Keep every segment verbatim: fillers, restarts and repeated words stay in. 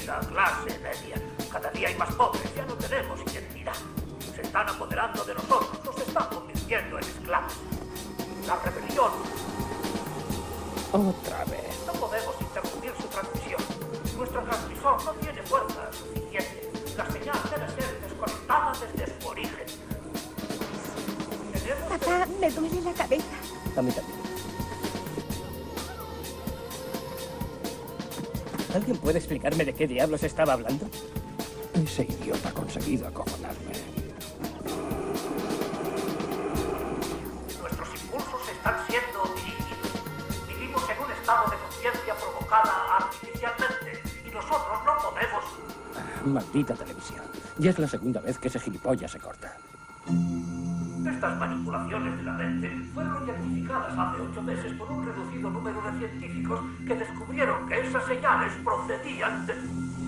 la clase media. Cada día hay más pobres, ya no tenemos identidad. Se están apoderando de nosotros, nos están convirtiendo en esclavos. La rebelión. Otra vez. No podemos interrumpir su transmisión. Nuestro transmisor no tiene fuerza suficiente. La señal debe ser desconectada desde su origen. Tenemos Papá, que... me duele la cabeza. A mí también. ¿Alguien puede explicarme de qué diablos estaba hablando? Ese idiota ha conseguido acojonarme. Nuestros impulsos están siendo dirigidos. Vivimos en un estado de conciencia provocada artificialmente y nosotros no podemos... Ah, maldita televisión. Ya es la segunda vez que ese gilipollas se corta. Estas manipulaciones de la mente fueron identificadas hace ocho meses por un reducido número de científicos que descubrieron que esas señales procedían de...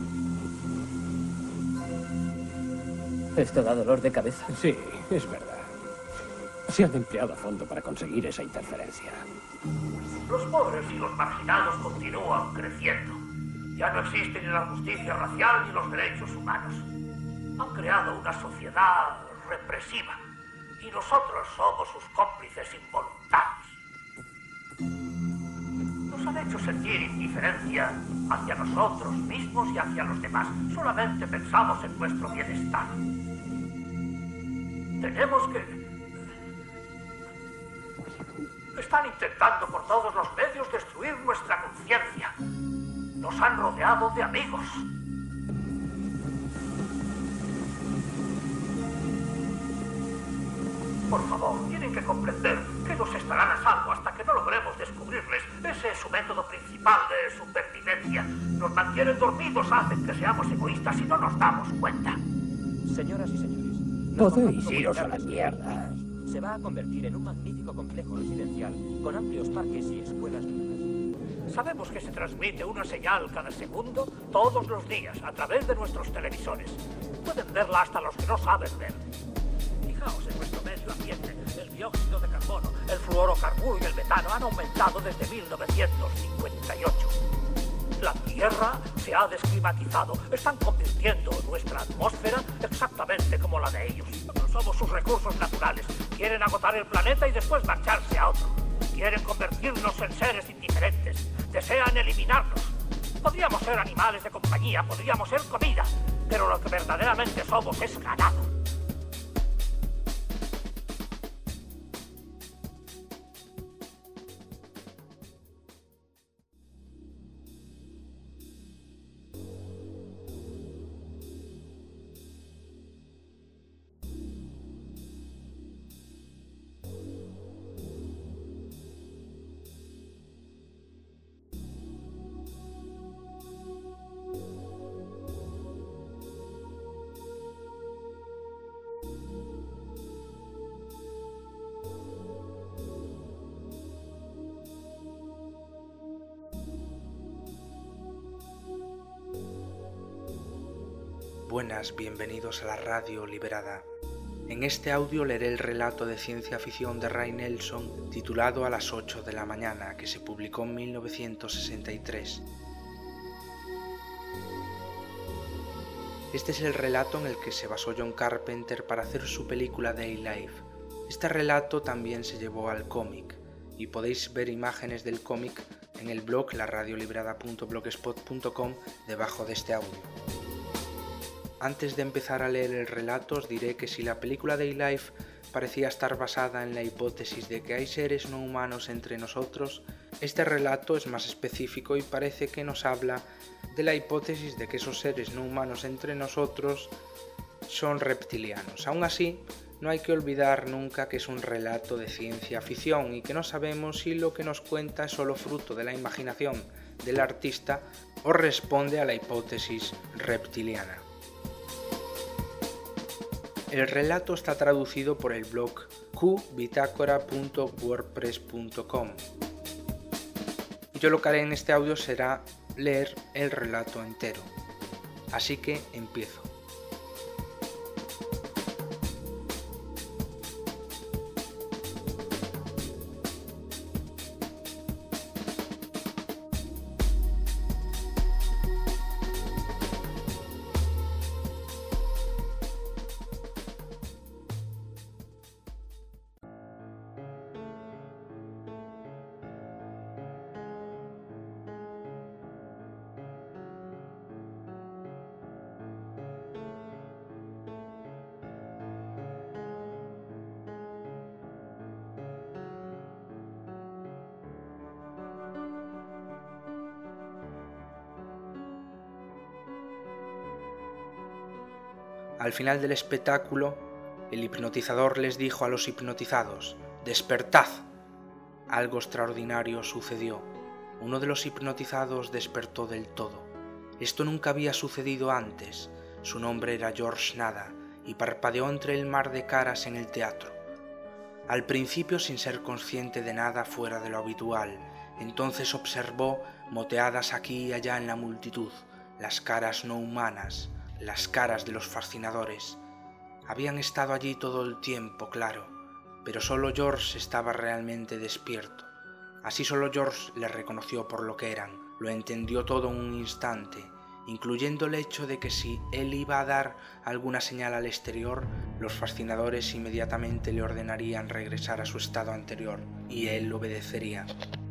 ¿Esto da dolor de cabeza? Sí, es verdad. Se han empleado a fondo para conseguir esa interferencia. Los pobres y los marginados continúan creciendo. Ya no existe ni la justicia racial ni los derechos humanos. Han creado una sociedad represiva. Y nosotros somos sus cómplices involuntarios. Nos han hecho sentir indiferencia hacia nosotros mismos y hacia los demás. Solamente pensamos en nuestro bienestar. Tenemos que... Están intentando por todos los medios destruir nuestra conciencia. Nos han rodeado de amigos. Por favor, tienen que comprender que nos estarán a salvo hasta que no logremos descubrirles. Ese es su método principal de supervivencia. Nos mantienen dormidos, hacen que seamos egoístas y no nos damos cuenta. Señoras y señores, podéis iros a la mierda. Se va a convertir en un magnífico complejo residencial con amplios parques y escuelas nuevas. Sabemos que se transmite una señal cada segundo, todos los días, a través de nuestros televisores. Pueden verla hasta los que no saben ver. Fijaos en nuestro medio ambiente. El dióxido de carbono, el fluorocarburo y el metano han aumentado desde mil novecientos cincuenta y ocho. La Tierra se ha desclimatizado. Están convirtiendo nuestra atmósfera exactamente como la de ellos. No somos sus recursos naturales. Quieren agotar el planeta y después marcharse a otro. Quieren convertirnos en seres indiferentes. Desean eliminarnos. Podríamos ser animales de compañía, podríamos ser comida, pero lo que verdaderamente somos es ganado. Buenas, bienvenidos a la Radio Liberada. En este audio leeré el relato de ciencia ficción de Ray Nelson titulado A las ocho de la mañana, que se publicó en mil novecientos sesenta y tres. Este es el relato en el que se basó John Carpenter para hacer su película Day Life. Este relato también se llevó al cómic, y podéis ver imágenes del cómic en el blog la radio librada punto blogspot punto com debajo de este audio. Antes de empezar a leer el relato os diré que si la película Day Life parecía estar basada en la hipótesis de que hay seres no humanos entre nosotros, este relato es más específico y parece que nos habla de la hipótesis de que esos seres no humanos entre nosotros son reptilianos. Aún así, no hay que olvidar nunca que es un relato de ciencia ficción y que no sabemos si lo que nos cuenta es solo fruto de la imaginación del artista o responde a la hipótesis reptiliana. El relato está traducido por el blog q bitácora punto wordpress punto com. Yo lo que haré en este audio será leer el relato entero. Así que empiezo. Al final del espectáculo, el hipnotizador les dijo a los hipnotizados: «¡Despertad!». Algo extraordinario sucedió. Uno de los hipnotizados despertó del todo. Esto nunca había sucedido antes. Su nombre era George Nada y parpadeó entre el mar de caras en el teatro. Al principio sin ser consciente de nada fuera de lo habitual, entonces observó moteadas aquí y allá en la multitud, las caras no humanas, las caras de los fascinadores. Habían estado allí todo el tiempo, claro, pero solo George estaba realmente despierto. Así solo George le reconoció por lo que eran, lo entendió todo en un instante, incluyendo el hecho de que si él iba a dar alguna señal al exterior, los fascinadores inmediatamente le ordenarían regresar a su estado anterior, y él obedecería.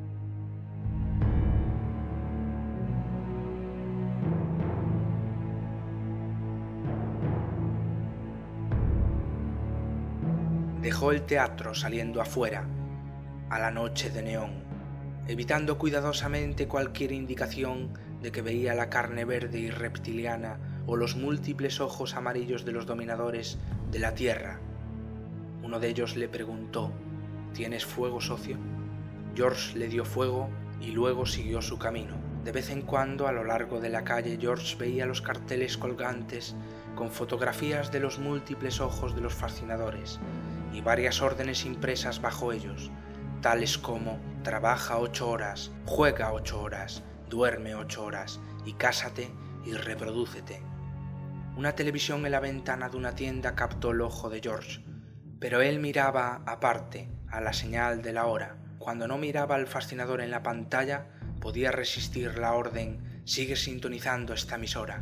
Dejó el teatro saliendo afuera, a la noche de neón, evitando cuidadosamente cualquier indicación de que veía la carne verde y reptiliana o los múltiples ojos amarillos de los dominadores de la Tierra. Uno de ellos le preguntó: ¿Tienes fuego, socio? George le dio fuego y luego siguió su camino. De vez en cuando, a lo largo de la calle, George veía los carteles colgantes con fotografías de los múltiples ojos de los fascinadores y varias órdenes impresas bajo ellos, tales como: trabaja ocho horas, juega ocho horas, duerme ocho horas y cásate y reprodúcete. Una televisión en la ventana de una tienda captó el ojo de George, pero él miraba aparte, a la señal de la hora. Cuando no miraba al fascinador en la pantalla, podía resistir la orden: sigue sintonizando esta emisora.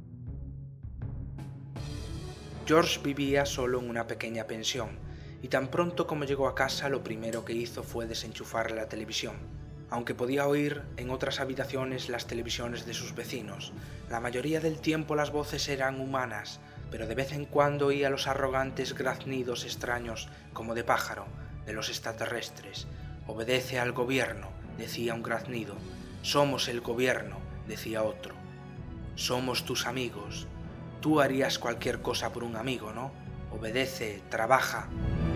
George vivía solo en una pequeña pensión, y tan pronto como llegó a casa, lo primero que hizo fue desenchufar la televisión. Aunque podía oír en otras habitaciones las televisiones de sus vecinos, la mayoría del tiempo las voces eran humanas, pero de vez en cuando oía los arrogantes graznidos extraños como de pájaro de los extraterrestres. «Obedece al gobierno», decía un graznido. «Somos el gobierno», decía otro. «Somos tus amigos. Tú harías cualquier cosa por un amigo, ¿no? Obedece, trabaja».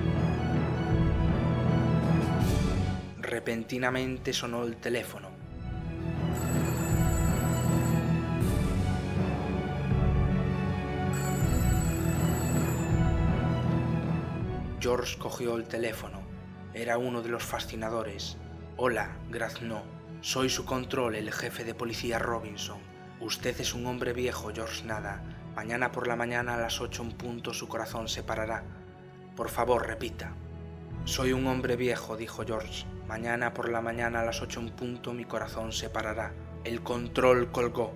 Repentinamente sonó el teléfono. George cogió el teléfono. Era uno de los fascinadores. «Hola», graznó. «Soy su control, el jefe de policía Robinson. Usted es un hombre viejo, George Nada. Mañana por la mañana a las ocho en punto su corazón se parará. Por favor, repita». «Soy un hombre viejo», dijo George. «Mañana por la mañana a las ocho en punto mi corazón se parará». El control colgó.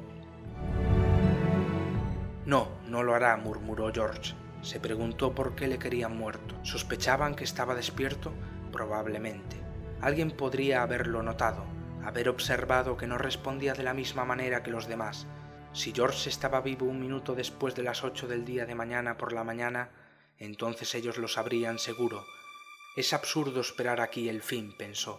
«No, no lo hará», murmuró George. Se preguntó por qué le querían muerto. ¿Sospechaban que estaba despierto? Probablemente. Alguien podría haberlo notado, haber observado que no respondía de la misma manera que los demás. Si George estaba vivo un minuto después de las ocho del día de mañana por la mañana, entonces ellos lo sabrían seguro. Es absurdo esperar aquí el fin, pensó.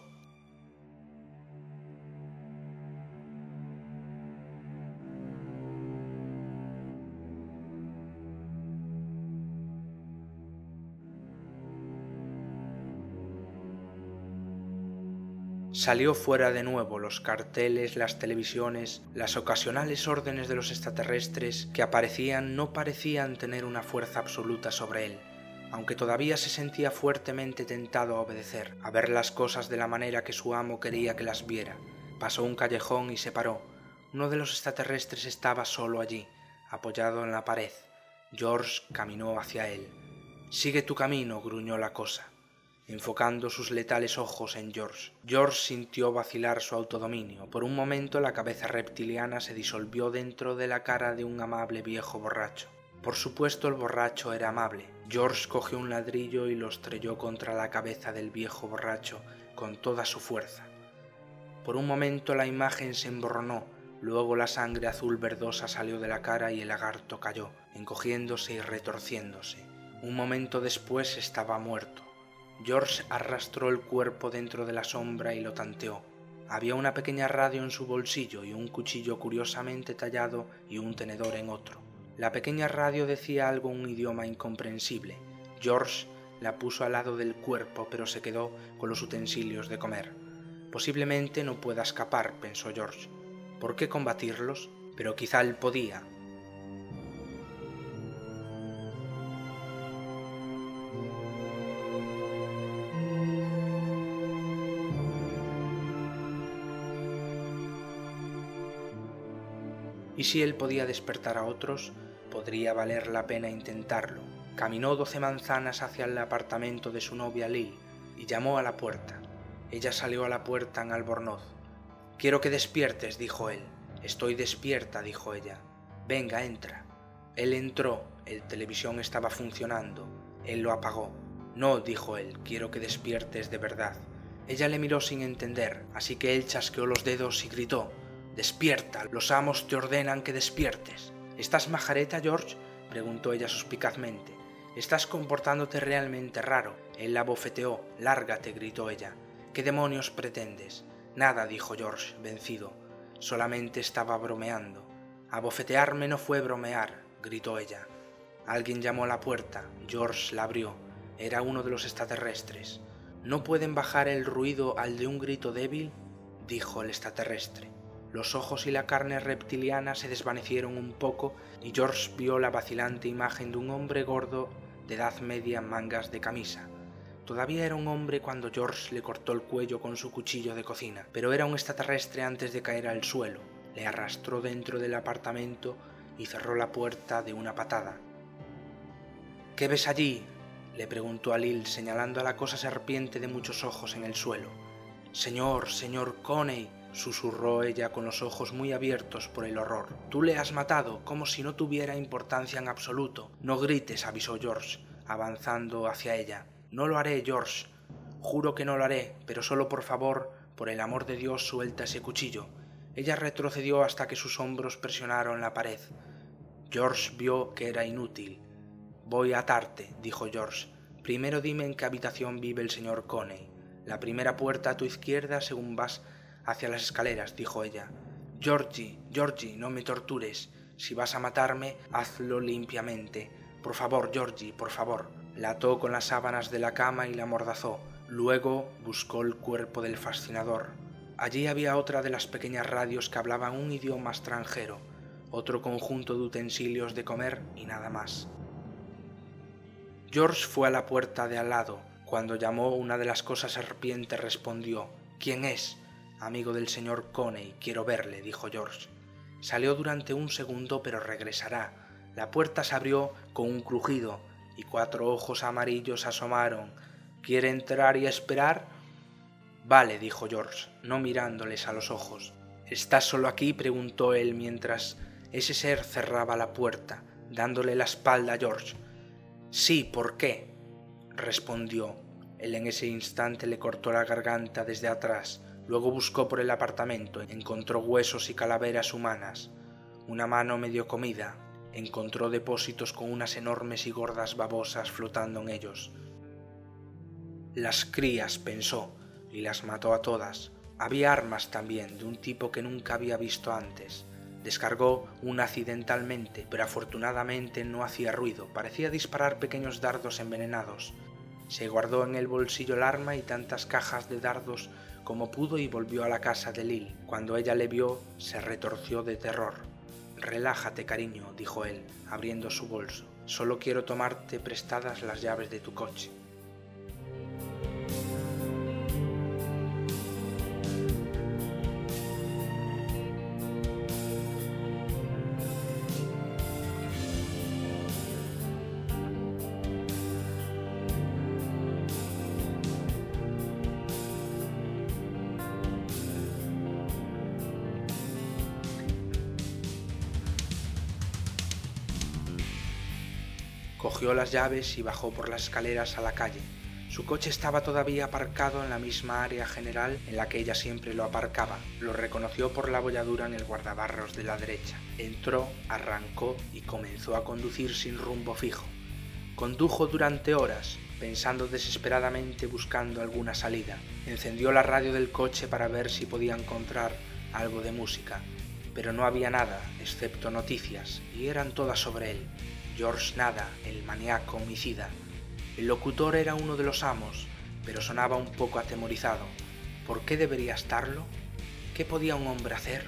Salió fuera de nuevo. Los carteles, las televisiones, las ocasionales órdenes de los extraterrestres que aparecían no parecían tener una fuerza absoluta sobre él, aunque todavía se sentía fuertemente tentado a obedecer, a ver las cosas de la manera que su amo quería que las viera. Pasó un callejón y se paró. Uno de los extraterrestres estaba solo allí, apoyado en la pared. George caminó hacia él. «Sigue tu camino», gruñó la cosa, enfocando sus letales ojos en George. George sintió vacilar su autodominio. Por un momento la cabeza reptiliana se disolvió dentro de la cara de un amable viejo borracho. Por supuesto, el borracho era amable. George cogió un ladrillo y lo estrelló contra la cabeza del viejo borracho con toda su fuerza. Por un momento la imagen se emborronó, luego la sangre azul verdosa salió de la cara y el lagarto cayó, encogiéndose y retorciéndose. Un momento después estaba muerto. George arrastró el cuerpo dentro de la sombra y lo tanteó. Había una pequeña radio en su bolsillo y un cuchillo curiosamente tallado y un tenedor en otro. La pequeña radio decía algo en un idioma incomprensible. George la puso al lado del cuerpo, pero se quedó con los utensilios de comer. Posiblemente no pueda escapar, pensó George. ¿Por qué combatirlos? Pero quizá él podía. Y si él podía despertar a otros, podría valer la pena intentarlo. Caminó doce manzanas hacia el apartamento de su novia Lil y llamó a la puerta. Ella salió a la puerta en albornoz. «Quiero que despiertes», dijo él. «Estoy despierta», dijo ella. «Venga, entra». Él entró, el televisión estaba funcionando. Él lo apagó. «No», dijo él, «quiero que despiertes de verdad». Ella le miró sin entender, así que él chasqueó los dedos y gritó: «Despierta, los amos te ordenan que despiertes». «¿Estás majareta, George?», preguntó ella suspicazmente. «Estás comportándote realmente raro». Él la bofeteó. «Lárgate», gritó ella. «¿Qué demonios pretendes?» «Nada», dijo George, vencido. «Solamente estaba bromeando». «Abofetearme no fue bromear», gritó ella. Alguien llamó a la puerta. George la abrió. Era uno de los extraterrestres. «¿No pueden bajar el ruido al de un grito débil?», dijo el extraterrestre. Los ojos y la carne reptiliana se desvanecieron un poco y George vio la vacilante imagen de un hombre gordo de edad media en mangas de camisa. Todavía era un hombre cuando George le cortó el cuello con su cuchillo de cocina, pero era un extraterrestre antes de caer al suelo. Le arrastró dentro del apartamento y cerró la puerta de una patada. «¿Qué ves allí?», le preguntó a Lil, señalando a la cosa serpiente de muchos ojos en el suelo. «Señor, señor Coney», susurró ella con los ojos muy abiertos por el horror. «Tú le has matado, como si no tuviera importancia en absoluto». «No grites», avisó George, avanzando hacia ella. «No lo haré, George. Juro que no lo haré, pero solo por favor, por el amor de Dios, suelta ese cuchillo». Ella retrocedió hasta que sus hombros presionaron la pared. George vio que era inútil. «Voy a atarte», dijo George. «Primero dime en qué habitación vive el señor Coney». «La primera puerta a tu izquierda según vas hacia las escaleras», dijo ella. «Georgie, Georgie, no me tortures. Si vas a matarme, hazlo limpiamente. Por favor, Georgie, por favor». La ató con las sábanas de la cama y la amordazó. Luego buscó el cuerpo del fascinador. Allí había otra de las pequeñas radios que hablaban un idioma extranjero, otro conjunto de utensilios de comer y nada más. George fue a la puerta de al lado. Cuando llamó, una de las cosas serpientes respondió. «¿Quién es?» «Amigo del señor Coney, quiero verle», dijo George. Salió durante un segundo, pero regresará. La puerta se abrió con un crujido y cuatro ojos amarillos asomaron. «¿Quiere entrar y esperar?» «Vale», dijo George, no mirándoles a los ojos. «¿Estás solo aquí?», preguntó él mientras ese ser cerraba la puerta, dándole la espalda a George. «Sí, ¿por qué?», respondió. Él en ese instante le cortó la garganta desde atrás. Luego buscó por el apartamento. Encontró huesos y calaveras humanas, una mano medio comida. Encontró depósitos con unas enormes y gordas babosas flotando en ellos. «Las crías», pensó, y las mató a todas. Había armas también, de un tipo que nunca había visto antes. Descargó una accidentalmente, pero afortunadamente no hacía ruido. Parecía disparar pequeños dardos envenenados. Se guardó en el bolsillo el arma y tantas cajas de dardos como pudo y volvió a la casa de Lil. Cuando ella le vio, se retorció de terror. «Relájate, cariño», dijo él, abriendo su bolso. «Solo quiero tomarte prestadas las llaves de tu coche». Cogió las llaves y bajó por las escaleras a la calle. Su coche estaba todavía aparcado en la misma área general en la que ella siempre lo aparcaba. Lo reconoció por la abolladura en el guardabarros de la derecha. Entró, arrancó y comenzó a conducir sin rumbo fijo. Condujo durante horas, pensando desesperadamente buscando alguna salida. Encendió la radio del coche para ver si podía encontrar algo de música. pero no había nada, excepto noticias, y eran todas sobre él. George Nada, el maníaco homicida. El locutor era uno de los amos, pero sonaba un poco atemorizado. ¿Por qué debería estarlo? ¿Qué podía un hombre hacer?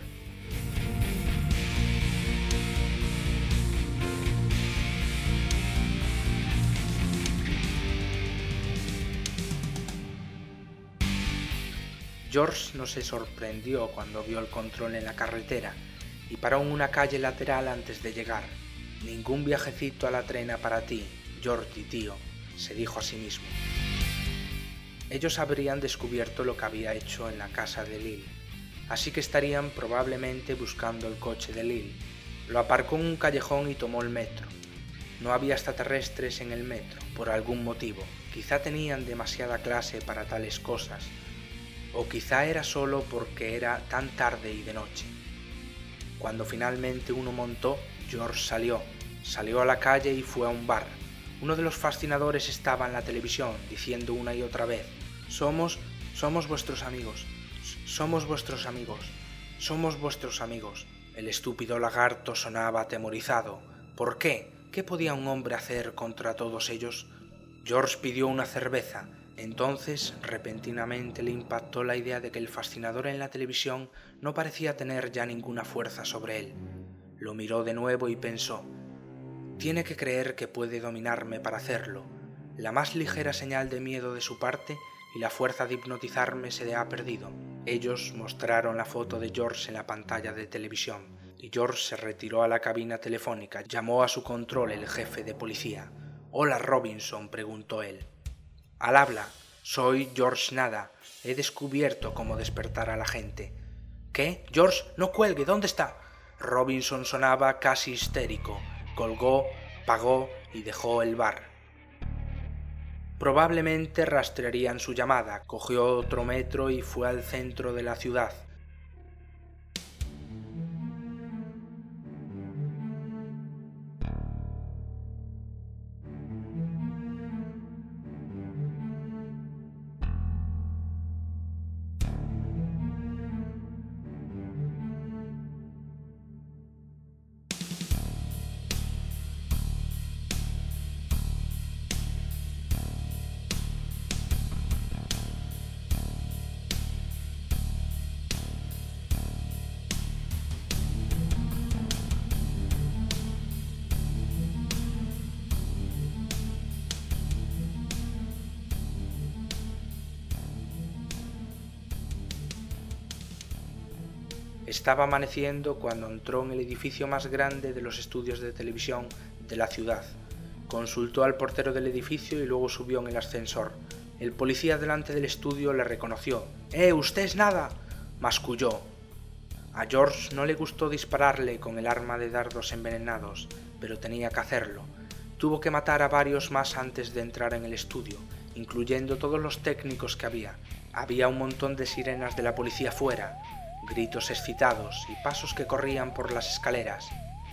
George no se sorprendió cuando vio el control en la carretera y paró en una calle lateral antes de llegar. Ningún viajecito a la trena para ti, George, tío, se dijo a sí mismo. Ellos habrían descubierto lo que había hecho en la casa de Lil, así que estarían probablemente buscando el coche de Lil. Lo aparcó en un callejón y tomó el metro. No había extraterrestres en el metro, por algún motivo. Quizá tenían demasiada clase para tales cosas, o quizá era solo porque era tan tarde y de noche. Cuando finalmente uno montó, George salió. Salió a la calle y fue a un bar. Uno de los fascinadores estaba en la televisión, diciendo una y otra vez: Somos, somos vuestros amigos, somos vuestros amigos, somos vuestros amigos. El estúpido lagarto sonaba atemorizado. ¿Por qué? ¿Qué podía un hombre hacer contra todos ellos? George pidió una cerveza. Entonces, repentinamente le impactó la idea de que el fascinador en la televisión no parecía tener ya ninguna fuerza sobre él. Lo miró de nuevo y pensó: tiene que creer que puede dominarme para hacerlo. La más ligera señal de miedo de su parte y la fuerza de hipnotizarme se le ha perdido. Ellos mostraron la foto de George en la pantalla de televisión, y George se retiró a la cabina telefónica. Llamó a su control el jefe de policía. «Hola, Robinson», preguntó él. «Al habla. Soy George Nada. He descubierto cómo despertar a la gente». «¿Qué? George, no cuelgue. ¿Dónde está?» Robinson sonaba casi histérico. Colgó, pagó y dejó el bar. Probablemente rastrearían su llamada. Cogió otro metro y fue al centro de la ciudad. Estaba amaneciendo cuando entró en el edificio más grande de los estudios de televisión de la ciudad. Consultó al portero del edificio y luego subió en el ascensor. El policía delante del estudio le reconoció. «¡Eh, usted es Nada!», masculló. A George no le gustó dispararle con el arma de dardos envenenados, pero tenía que hacerlo. Tuvo que matar a varios más antes de entrar en el estudio, incluyendo todos los técnicos que había. Había un montón de sirenas de la policía fuera, gritos excitados y pasos que corrían por las escaleras.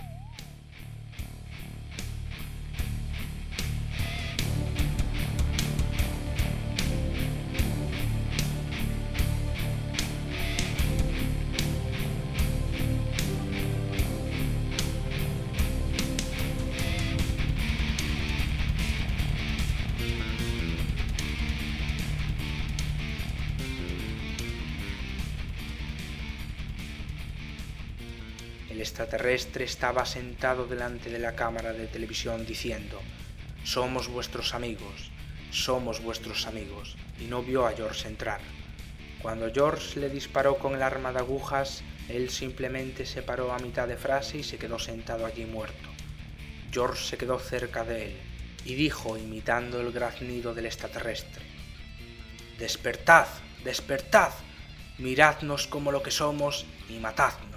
El extraterrestre estaba sentado delante de la cámara de televisión diciendo: «Somos vuestros amigos, somos vuestros amigos», y no vio a George entrar. Cuando George le disparó con el arma de agujas, él simplemente se paró a mitad de frase y se quedó sentado allí muerto. George se quedó cerca de él y dijo, imitando el graznido del extraterrestre: «Despertad, despertad, miradnos como lo que somos y matadnos».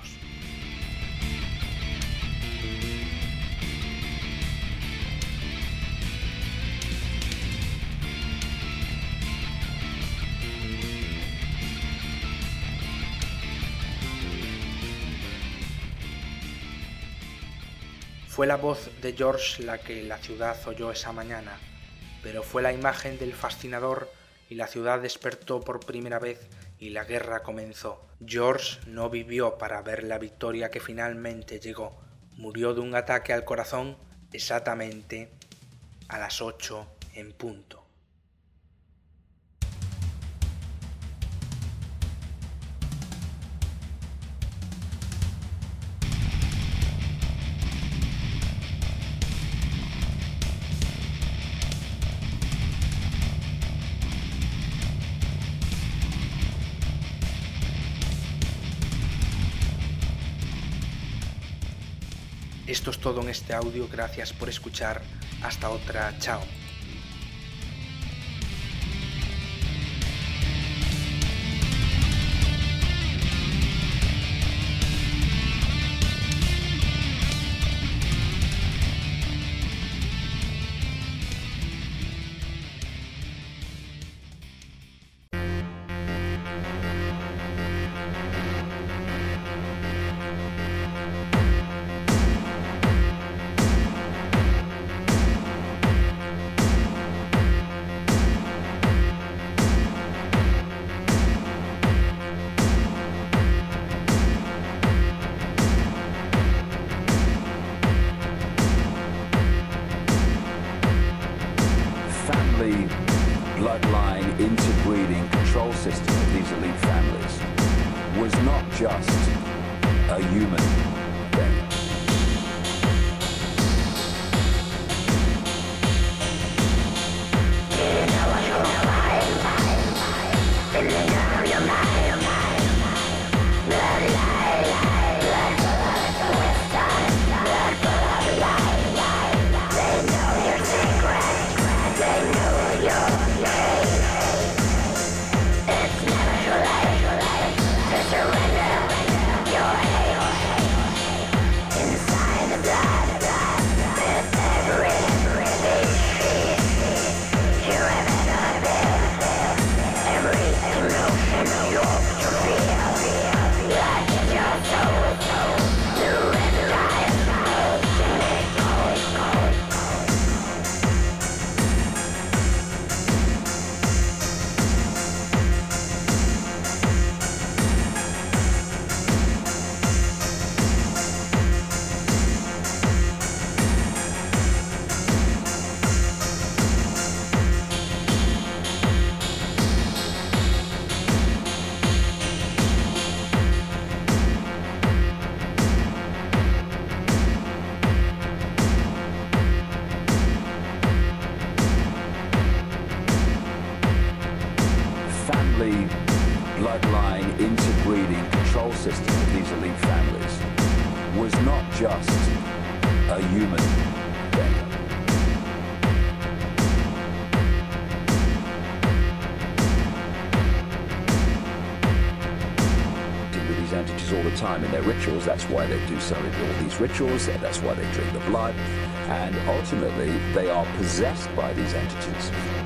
Fue la voz de George la que la ciudad oyó esa mañana, pero fue la imagen del fascinador y la ciudad despertó por primera vez y la guerra comenzó. George no vivió para ver la victoria que finalmente llegó. Murió de un ataque al corazón exactamente a las ocho en punto. Esto es todo en este audio, gracias por escuchar, hasta otra, chao. Bloodline interbreeding control system of these elite families was not just a human thing. Bloodline interbreeding control system of these elite families was not just a human thing. With these entities all the time in their rituals, that's why they do so in all these rituals, that's why they drink the blood, and ultimately they are possessed by these entities.